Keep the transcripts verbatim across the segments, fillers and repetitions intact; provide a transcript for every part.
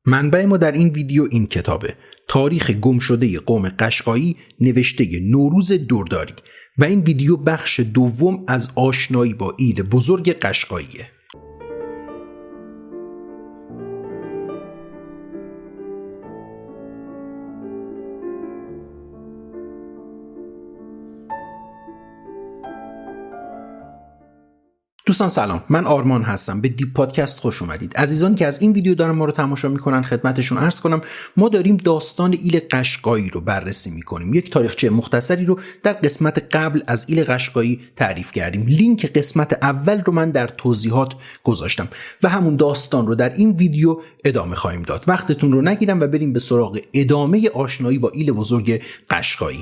منبع ما در این ویدیو این کتابه، تاریخ گم شده قوم قشقایی نوشته نوروز درداری، و این ویدیو بخش دوم از آشنایی با ایل بزرگ قشقاییه. دوستان سلام، من آرمان هستم. به دیپ پادکست خوش اومدید. عزیزان که از این ویدیو دارن ما رو تماشا میکنن خدمتشون عرض کنم ما داریم داستان ایل قشقایی رو بررسی میکنیم. یک تاریخچه مختصری رو در قسمت قبل از ایل قشقایی تعریف کردیم. لینک قسمت اول رو من در توضیحات گذاشتم و همون داستان رو در این ویدیو ادامه خواهیم داد. وقتتون رو نگیرم و بریم به سراغ ادامه آشنایی با ایل بزرگ قشقایی.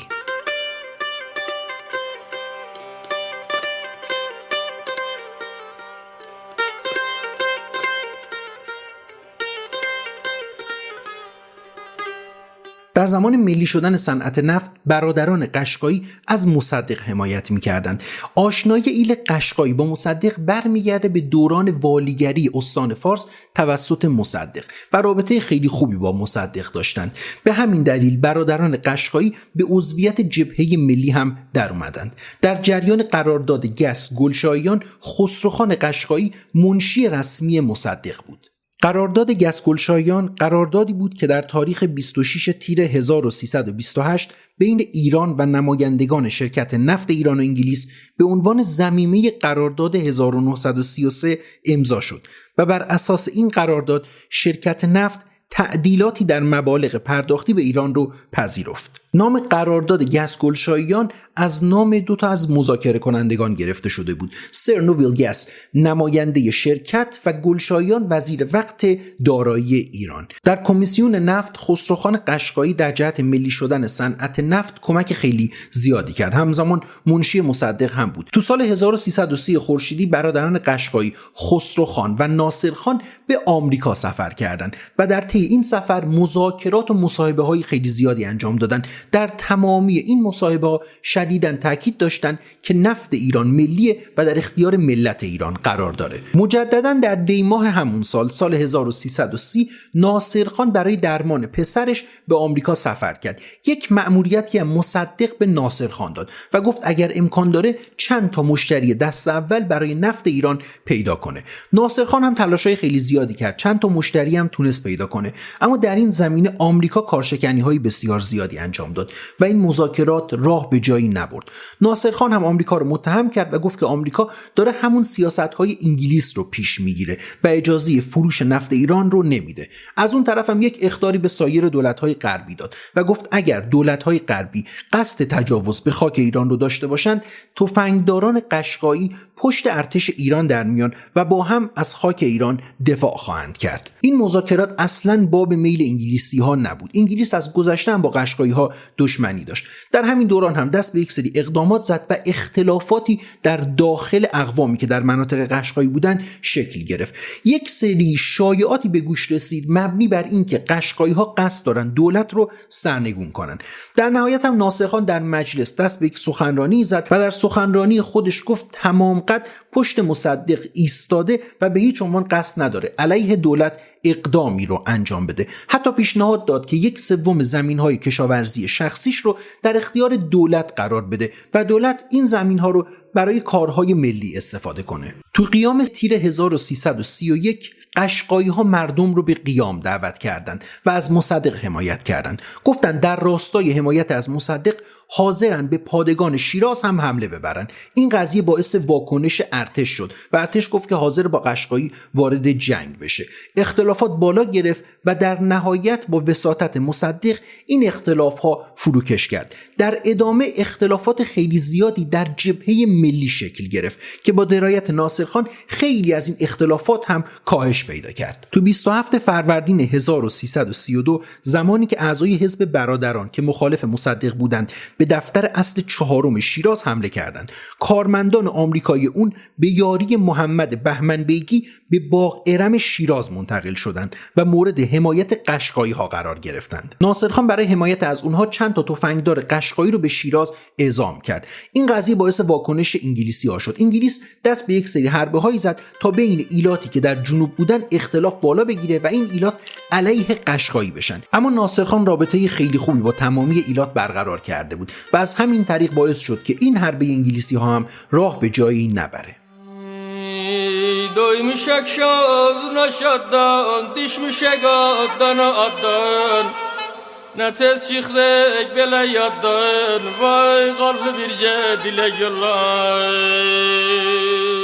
در زمان ملی شدن صنعت نفت برادران قشقایی از مصدق حمایت می‌کردند. آشنایی ایل قشقایی با مصدق برمیگرده به دوران والیگری استان فارس توسط مصدق و رابطه خیلی خوبی با مصدق داشتند. به همین دلیل برادران قشقایی به عضویت جبهه ملی هم در اومدند. در جریان قرارداد گس گلشاییان خسروخان قشقایی منشی رسمی مصدق بود. قرارداد گس گلشاییان قراردادی بود که در تاریخ بیست و شش تیر هزار و سیصد و بیست و هشت بین ایران و نمایندگان شرکت نفت ایران و انگلیس به عنوان ضمیمه قرارداد هزار و نهصد و سی و سه امضا شد و بر اساس این قرارداد شرکت نفت تعدیلاتی در مبالغ پرداختی به ایران رو پذیرفت. نام قرارداد گس گلشاییان از نام دو تا از مذاکره کنندگان گرفته شده بود. سر نویل گس نماینده شرکت و گلشاییان وزیر وقت دارایی ایران. در کمیسیون نفت خسروخان قشقایی در جهت ملی شدن صنعت نفت کمک خیلی زیادی کرد. همزمان منشی مصدق هم بود. تو سال هزار و سیصد و سی خورشیدی برادران قشقایی خسروخان و ناصرخان به آمریکا سفر کردند و در طی این سفر مذاکرات و مصاحبه‌های خیلی زیادی انجام دادند. در تمامی این مصاحبه‌ها شدیداً تاکید داشتند که نفت ایران ملیه و در اختیار ملت ایران قرار داره. مجدداً در دی ماه همون سال سال هزار و سیصد و سی ناصرخان برای درمان پسرش به آمریکا سفر کرد. یک مأموریتی هم مصدق به ناصرخان داد و گفت اگر امکان داره چند تا مشتری دست اول برای نفت ایران پیدا کنه. ناصرخان هم تلاشای خیلی زیادی کرد، چند تا مشتری هم تونست پیدا کنه، اما در این زمینه آمریکا کارشکنی‌های بسیار زیادی انجام داد و این مذاکرات راه به جایی نبرد. ناصرخان هم آمریکا رو متهم کرد و گفت که آمریکا داره همون سیاست‌های انگلیس رو پیش میگیره و اجازه فروش نفت ایران رو نمیده. از اون طرف هم یک اخطاری به سایر دولت‌های غربی داد و گفت اگر دولت‌های غربی قصد تجاوز به خاک ایران رو داشته باشند، تفنگداران قشقایی پشت ارتش ایران در میان و با هم از خاک ایران دفاع خواهند کرد. این مذاکرات اصلاً باب میل انگلیسی‌ها نبود. انگلیس از گذشته هم با قشقایی‌ها دشمنی داشت. در همین دوران هم دست به یک سری اقدامات زد و اختلافاتی در داخل اقوامی که در مناطق قشقایی بودند شکل گرفت. یک سری شایعاتی به گوش رسید مبنی بر اینکه قشقایی‌ها قصد دارن دولت رو سرنگون کنن. در نهایت هم ناصرخان در مجلس دست به یک سخنرانی زد و در سخنرانی خودش گفت تمام قد پشت مصدق ایستاده و به هیچ عنوان قصد نداره علیه دولت اقدامی رو انجام بده. حتی پیشنهاد داد که یک سوم زمین‌های کشاورزی شخصیش رو در اختیار دولت قرار بده و دولت این زمین‌ها رو برای کارهای ملی استفاده کنه. تو قیام تیر هزار و سیصد و سی و یک قشقایی‌ها مردم رو به قیام دعوت کردند و از مصدق حمایت کردند. گفتند در راستای حمایت از مصدق حاضرند به پادگان شیراز هم حمله ببرند. این قضیه باعث واکنش ارتش شد و ارتش گفت که حاضر با قشقایی وارد جنگ بشه. اختلافات بالا گرفت و در نهایت با وساطت مصدق این اختلاف‌ها فروکش کرد. در ادامه اختلافات خیلی زیادی در جبهه ملی شکل گرفت که با درایت ناصرخان خیلی از این اختلافات هم کاهش پیدا کرد. تو بیست و هفتم فروردین هزار و سیصد و سی و دو زمانی که اعضای حزب برادران که مخالف مصدق بودند به دفتر اصل چهارم شیراز حمله کردند، کارمندان آمریکایی اون به یاری محمد بهمن بیگی به باغ ارم شیراز منتقل شدند و مورد حمایت قشقایی ها قرار گرفتند. ناصرخان برای حمایت از اونها چند تا تفنگدار قشقایی رو به شیراز اعزام کرد. این قضیه باعث واکنش انگلیسی ها شد. انگلیس دست به یک سری حربه هایی زد تا بین ایلاتی که در جنوب بودن بودن اختلاف بالا بگیره و این ایلات علیه قشقایی بشن. اما ناصرخان رابطه خیلی خوبی با تمامی ایلات برقرار کرده بود و از همین طریق باعث شد که این حربه انگلیسی ها هم rah be جایی نبره. Doymuşak şadına şaddan, dişmişek addan addan. Ne tez çıxrek belə yaddan, vay qallı bircə dilə yollar.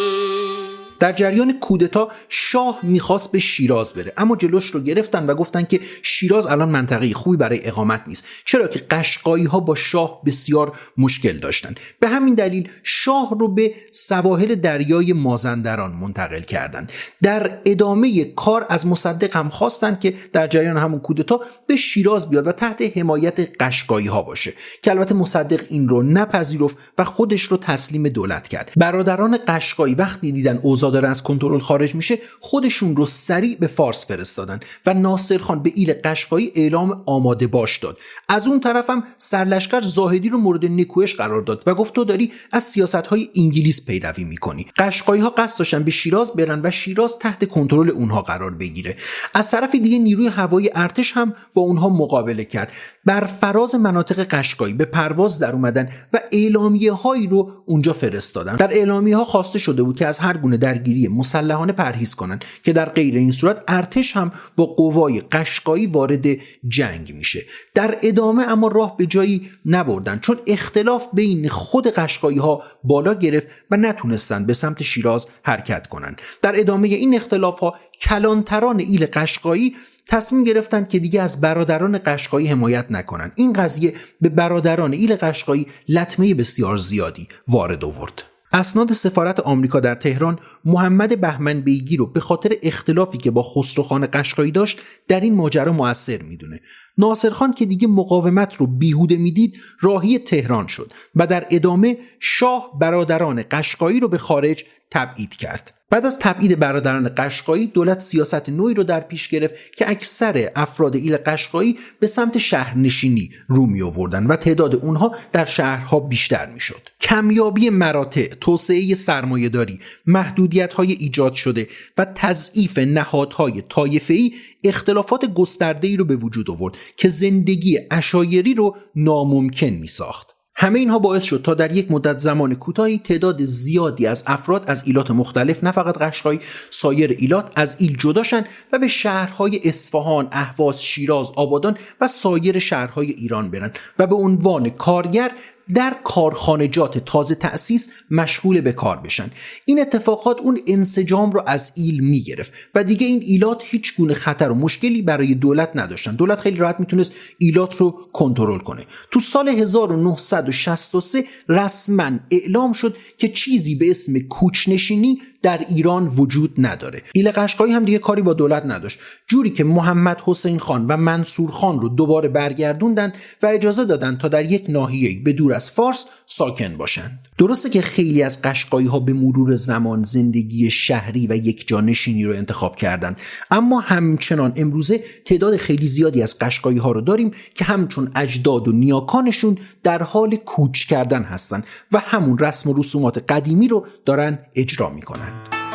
در جریان کودتا شاه میخواست به شیراز بره، اما جلوش رو گرفتن و گفتن که شیراز الان منطقه خوبی برای اقامت نیست، چرا که قشقایی ها با شاه بسیار مشکل داشتن. به همین دلیل شاه رو به سواحل دریای مازندران منتقل کردند. در ادامه کار از مصدق هم خواستن که در جریان همون کودتا به شیراز بیاد و تحت حمایت قشقایی ها باشه، که البته مصدق این رو نپذیرفت و خودش رو تسلیم دولت کرد. برادران قشقایی وقتی دیدن اوضاع داره از کنترل خارج میشه، خودشون رو سریع به فارس فرستادن و ناصرخان به ایل قشقایی اعلام آماده باش داد. از اون طرف هم سرلشکر زاهدی رو مورد نکوهش قرار داد و گفت تو داری از سیاست‌های انگلیس پیروی میکنی. قشقایی‌ها قصد داشتن به شیراز برن و شیراز تحت کنترل اونها قرار بگیره. از طرف دیگه نیروی هوایی ارتش هم با اونها مقابله کرد. بر فراز مناطق قشقایی به پرواز در اومدن و اعلامیه‌هایی رو اونجا فرستادن. در اعلامیه‌ها خواسته شده بود که از هر گونه درگیری مسلحانه پرهیز کنند، که در غیر این صورت ارتش هم با قوای قشقایی وارد جنگ میشه. در ادامه اما راه به جایی نبردن، چون اختلاف بین خود قشقایی ها بالا گرفت و نتونستن به سمت شیراز حرکت کنند. در ادامه این اختلاف ها کلانتران ایل قشقایی تصمیم گرفتن که دیگه از برادران قشقایی حمایت نکنن. این قضیه به برادران ایل قشقایی لطمه بسیار زیادی وارد آورد. اسناد سفارت آمریکا در تهران محمد بهمن بیگی رو به خاطر اختلافی که با خسروخان قشقایی داشت در این ماجرا مؤثر میدونه. ناصرخان که دیگه مقاومت رو بیهوده میدید راهی تهران شد و در ادامه شاه برادران قشقایی رو به خارج تبعید کرد. بعد از تبعید برادران قشقایی دولت سیاست نوعی رو در پیش گرفت که اکثر افراد ایل قشقایی به سمت شهرنشینی رو می آوردن و تعداد اونها در شهرها بیشتر می شد. کمیابی مراتع، توسعه سرمایه‌داری، محدودیت‌های ایجاد شده و تضعیف نهادهای طایفه‌ای اختلافات گسترده‌ای رو به وجود آورد که زندگی عشایری رو ناممکن می ساخت. همه اینها باعث شد تا در یک مدت زمان کوتاهی تعداد زیادی از افراد از ایلات مختلف، نه فقط قشقایی، سایر ایلات از ایل جدا شن و به شهرهای اصفهان، اهواز، شیراز، آبادان و سایر شهرهای ایران برن و به عنوان کارگر در کارخانجات تازه تأسیس مشغول به کار بشن. این اتفاقات اون انسجام رو از ایل میگرفت و دیگه این ایلات هیچ گونه خطر و مشکلی برای دولت نداشتن. دولت خیلی راحت میتونست ایلات رو کنترل کنه. تو سال هزار و نهصد و شصت و سه رسما اعلام شد که چیزی به اسم کوچنشینی در ایران وجود نداره. ایل قشقایی هم دیگه کاری با دولت نداشت، جوری که محمد حسین خان و منصور خان رو دوباره برگردوندن و اجازه دادن تا در یک ناحیه‌ای به دور از فارس ساکن باشند. درسته که خیلی از قشقایی ها به مرور زمان زندگی شهری و یک جانشینی رو انتخاب کردند، اما همچنان امروزه تعداد خیلی زیادی از قشقایی ها رو داریم که همچون اجداد و نیاکانشون در حال کوچ کردن هستن و همون رسم و رسومات قدیمی رو دارن اجرا میکنن.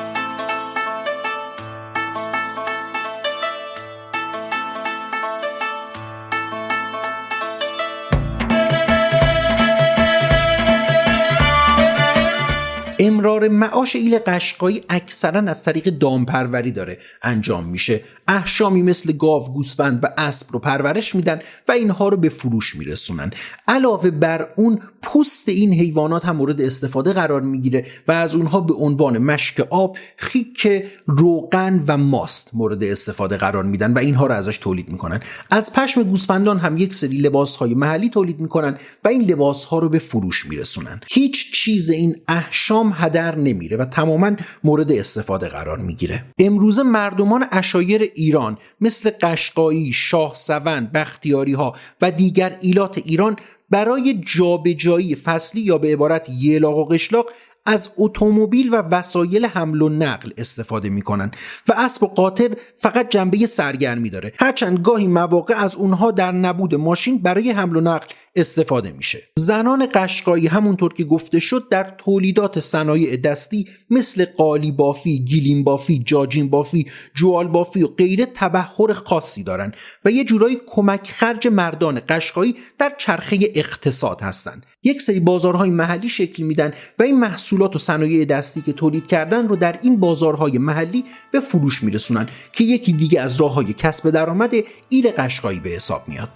امرار معاش ایل قشقایی اکثرا از طریق دامپروری داره انجام میشه. احشامی مثل گاو، گوسفند و اسب رو پرورش میدن و اینها رو به فروش میرسونن. علاوه بر اون پوست این حیوانات هم مورد استفاده قرار میگیره و از اونها به عنوان مشک آب، خیک، روغن و ماست مورد استفاده قرار میدن و اینها رو ازش تولید میکنن. از پشم گوسفندان هم یک سری لباسهای محلی تولید میکنن و این لباسها رو به فروش میرسونن. هیچ چیز این احشام هدر نمیره و تماما مورد استفاده قرار میگیره. امروزه مردمان عشایر ایران مثل قشقایی، شاهسوند، بختیاری ها و دیگر ایلات ایران برای جابجایی فصلی یا به عبارت یلاق و قشلاق از اتومبیل و وسایل حمل و نقل استفاده میکنن و اسب و قاطر فقط جنبه سرگرمی داره، هرچند گاهی مواقع از اونها در نبود ماشین برای حمل و نقل استفاده میشه. زنان قشقایی همونطور که گفته شد در تولیدات صنایع دستی مثل قالی بافی، گیلیم بافی، جاجین بافی، جوال بافی و غیره تبحر خاصی دارن و یه جورایی کمک خرج مردان قشقایی در چرخه اقتصاد هستند. یک سری بازارهای محلی شکل میدن و این محصولات و صنایع دستی که تولید کردن رو در این بازارهای محلی به فروش میرسونن که یکی دیگه از راههای کسب درآمد ایل قشقایی به حساب میاد.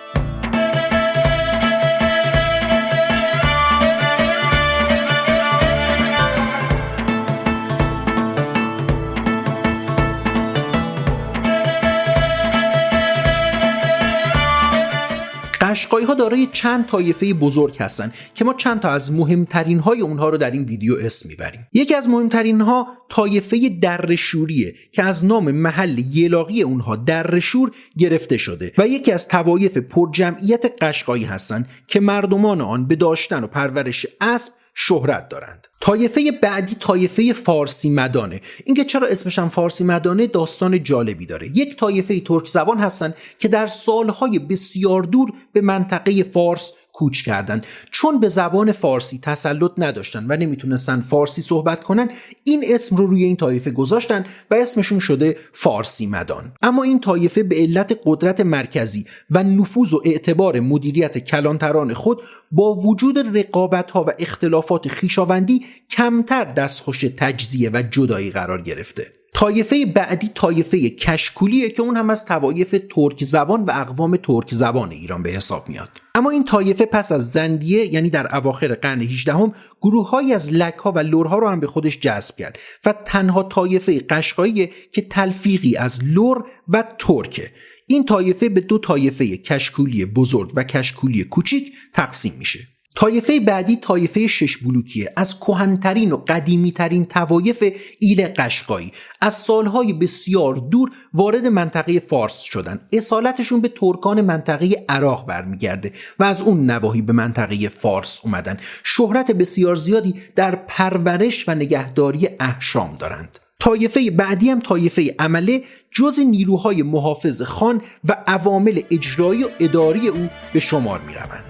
قشقایی ها دارای چند طایفه بزرگ هستن که ما چند تا از مهمترین های اونها رو در این ویدیو اسم میبریم. یکی از مهمترین ها طایفه درشوریه که از نام محل یلاقی اونها درشور گرفته شده و یکی از طوایف پرجمعیت قشقایی هستن که مردمان آن به داشتن و پرورش اسب شهرت دارند. طایفه بعدی طایفه فارسی مدانه. اینکه چرا اسمش هم فارسی مدانه داستان جالبی داره. یک طایفه ترک زبان هستن که در سالهای بسیار دور به منطقه فارس کوچ کردند. چون به زبان فارسی تسلط نداشتن و نمیتونستن فارسی صحبت کنن، این اسم رو روی این طایفه گذاشتن و اسمشون شده فارسی مدان. اما این طایفه به علت قدرت مرکزی و نفوذ و اعتبار مدیریت کلانتران خود با وجود رقابت‌ها و اختلافات خویشاوندی کمتر دستخوش تجزیه و جدایی قرار گرفته. طایفه بعدی طایفه کشکولیه که اون هم از طوایف ترک زبان و اقوام ترک زبان ایران به حساب میاد. اما این طایفه پس از زندیه یعنی در اواخر قرن هجدهم گروه‌هایی از لک‌ها و لرها رو هم به خودش جذب کرد و تنها طایفه قشقایی که تلفیقی از لر و ترکه. این طایفه به دو طایفه کشکولی بزرگ و کشکولی کوچیک تقسیم میشه. طایفه بعدی طایفه شش بلوکیه، از کهن‌ترین و قدیمی‌ترین طوایف ایل قشقایی. از سالهای بسیار دور وارد منطقه فارس شدن. اصالتشون به ترکان منطقه عراق برمیگرده و از اون نواحی به منطقه فارس اومدن. شهرت بسیار زیادی در پرورش و نگهداری احشام دارند. طایفه بعدی هم طایفه عمله جز نیروهای محافظ خان و عوامل اجرایی و اداری او به شمار می‌روند.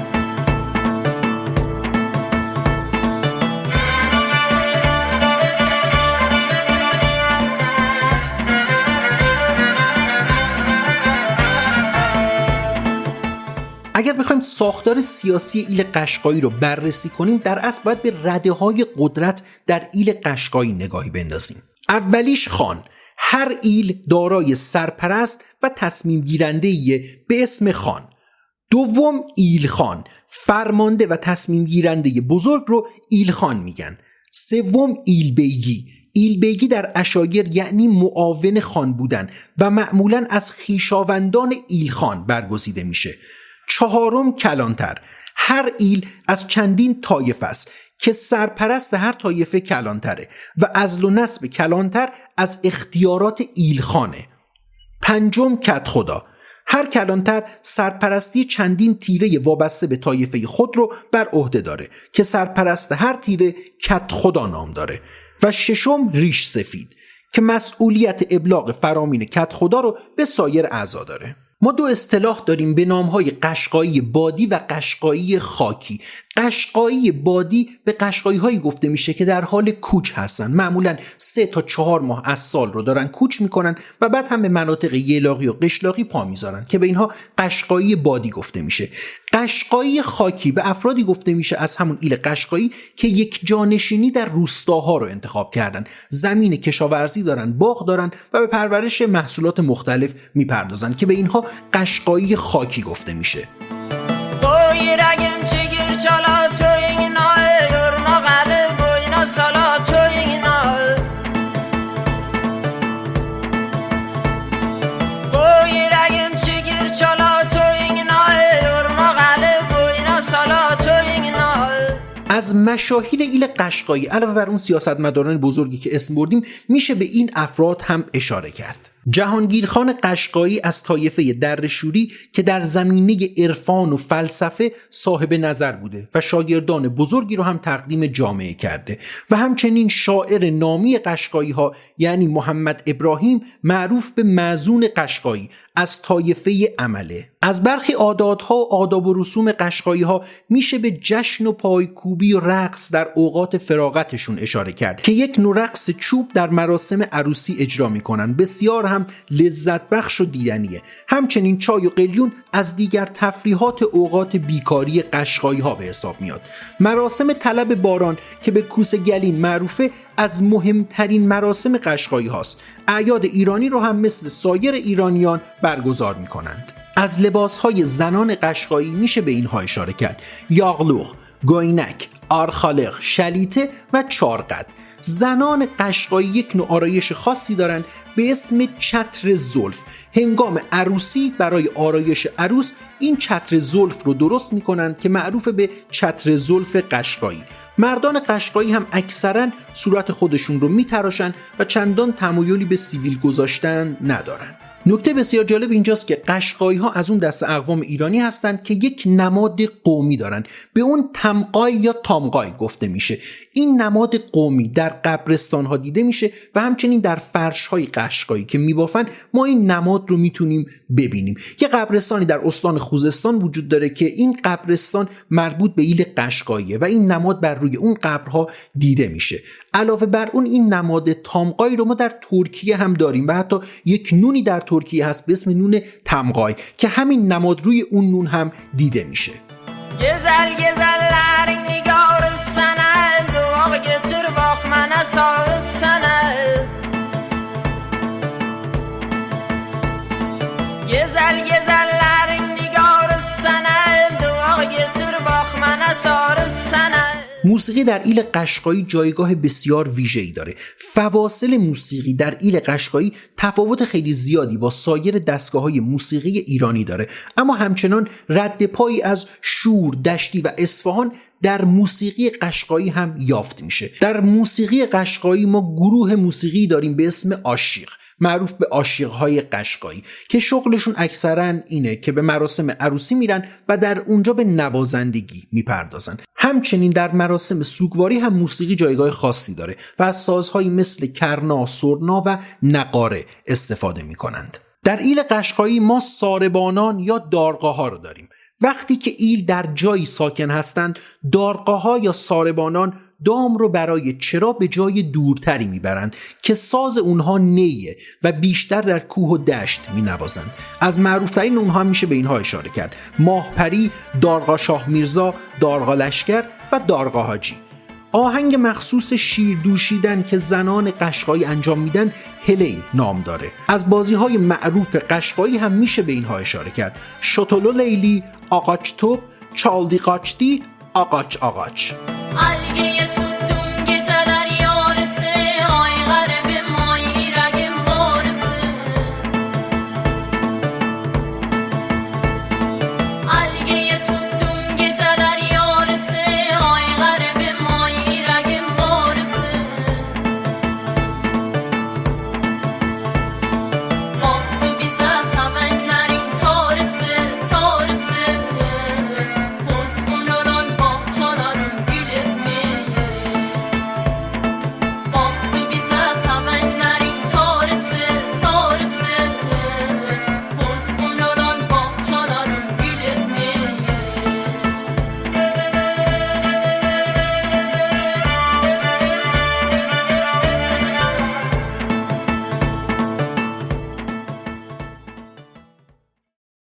اگر بخوایم ساختار سیاسی ایل قشقایی رو بررسی کنیم، در اصل باید به رده‌های قدرت در ایل قشقایی نگاهی بندازیم. اولیش خان. هر ایل دارای سرپرست و تصمیم گیرنده‌ای به اسم خان. دوم ایل خان. فرمانده و تصمیم گیرنده بزرگ رو ایل خان میگن. سوم ایل بیگی. ایل بیگی در عشایر یعنی معاون خان بودن و معمولاً از خویشاوندان ایل خان برگزیده میشه. چهارم کلانتر. هر ایل از چندین طایفه است که سرپرست هر طایفه کلانتره و عزل و نصب کلانتر از اختیارات ایل خانه. پنجم کدخدا. هر کلانتر سرپرستی چندین تیره وابسته به طایفه خود رو بر عهده داره که سرپرست هر تیره کدخدا نام داره. و ششم ریش سفید که مسئولیت ابلاغ فرامین کدخدا رو به سایر اعضا داره. ما دو اصطلاح داریم به نام‌های قشقایی بادی و قشقایی خاکی. قشقایی بادی به قشقایی‌هایی گفته میشه که در حال کوچ هستن، معمولاً سه تا چهار ماه از سال رو دارن کوچ میکنن و بعد هم به مناطق یلاقی و قشلاقی پا میذارن که به اینها قشقایی بادی گفته میشه. قشقایی خاکی به افرادی گفته میشه از همون ایل قشقایی که یک جانشینی در روستاها رو انتخاب کردن، زمین کشاورزی دارن، باغ دارن و به پرورش محصولات مختلف میپردازن که به اینها قشقایی خاکی گفته میشه. از مشاهیر ایل قشقایی علاوه بر اون سیاستمداران بزرگی که اسم بردیم میشه به این افراد هم اشاره کرد. جهانگیرخان قشقایی از طایفه درشوری که در زمینه عرفان و فلسفه صاحب نظر بوده و شاگردان بزرگی رو هم تقدیم جامعه کرده و همچنین شاعر نامی قشقایی ها یعنی محمد ابراهیم معروف به مأذون قشقایی از طایفه عمله. از برخی عاداتها و آداب و رسوم قشقایی ها میشه به جشن و پایکوبی و رقص در اوقات فراغتشون اشاره کرد که یک نوع رقص چوب در مراسم عروسی اجرا میکنن، بسیار هم لذت بخش و دیدنیه. همچنین چای و قلیون از دیگر تفریحات اوقات بیکاری قشقایی ها به حساب میاد. مراسم طلب باران که به کوسه گلین معروفه از مهمترین مراسم قشقایی هاست. اعیاد ایرانی رو هم مثل سایر ایرانیان برگزار میکنند. از لباسهای زنان قشقایی میشه به اینها اشاره کرد: یاغلوغ، گوینک، آرخالق، شلیته و چارقد. زنان قشقایی یک نوع آرایش خاصی دارن به اسم چتر زلف. هنگام عروسی برای آرایش عروس این چتر زلف رو درست میکنند که معروف به چتر زلف قشقایی. مردان قشقایی هم اکثرا صورت خودشون رو میتراشن و چندان تمایلی به سیبیل گذاشتن ندارن. نکته بسیار جالب اینجاست که قشقایی ها از اون دست اقوام ایرانی هستند که یک نماد قومی دارن، به اون تمقای یا تامقای گفته میشه. این نماد قومی در قبرستان ها دیده میشه و همچنین در فرش های قشقایی که میبافن ما این نماد رو میتونیم ببینیم. یه قبرستانی در استان خوزستان وجود داره که این قبرستان مربوط به ایل قشقاییه و این نماد بر روی اون قبرها دیده میشه. علاوه بر اون این نماد تامقای رو ما در ترکیه هم داریم و حتی یک نونی در ترکیه هست به اسم نون تمقای که همین نماد روی اون نون هم دیده میشه. Güzel güzeller nigar sana dua getir bak bana sar sana Güzel güzeller nigar sana dua getir bak bana sar sana موسیقی در ایل قشقایی جایگاه بسیار ویژه‌ای داره. فواصل موسیقی در ایل قشقایی تفاوت خیلی زیادی با سایر دستگاه‌های موسیقی ایرانی داره، اما همچنان رد پایی از شور، دشتی و اصفهان در موسیقی قشقایی هم یافت میشه. در موسیقی قشقایی ما گروه موسیقی داریم به اسم عاشق، معروف به عاشق‌های قشقایی که شغلشون اکثرا اینه که به مراسم عروسی میرن و در اونجا به نوازندگی میپردازن. همچنین در مراسم سوگواری هم موسیقی جایگاه خاصی داره و از سازهایی مثل کرنا، سرنا و نقاره استفاده میکنند. در ایل قشقایی ما ساربانان یا دارقاها رو داریم. وقتی که ایل در جایی ساکن هستند، دارقاها یا ساربانان دام رو برای چرا به جای دورتری میبرند که ساز اونها نیه و بیشتر در کوه و دشت مینوازند. از معروفترین اونها میشه به اینها اشاره کرد: ماهپری، دارقا شاه میرزا، دارقا لشکر و دارقا حاجی. آهنگ مخصوص شیر دوشیدن که زنان قشقایی انجام میدن هلی نام داره. از بازی‌های معروف قشقایی هم میشه به اینها اشاره کرد: شتولو لیلی، آقاچ توپ، چالدی قاچدی، آقاچ آقاچ. Algeye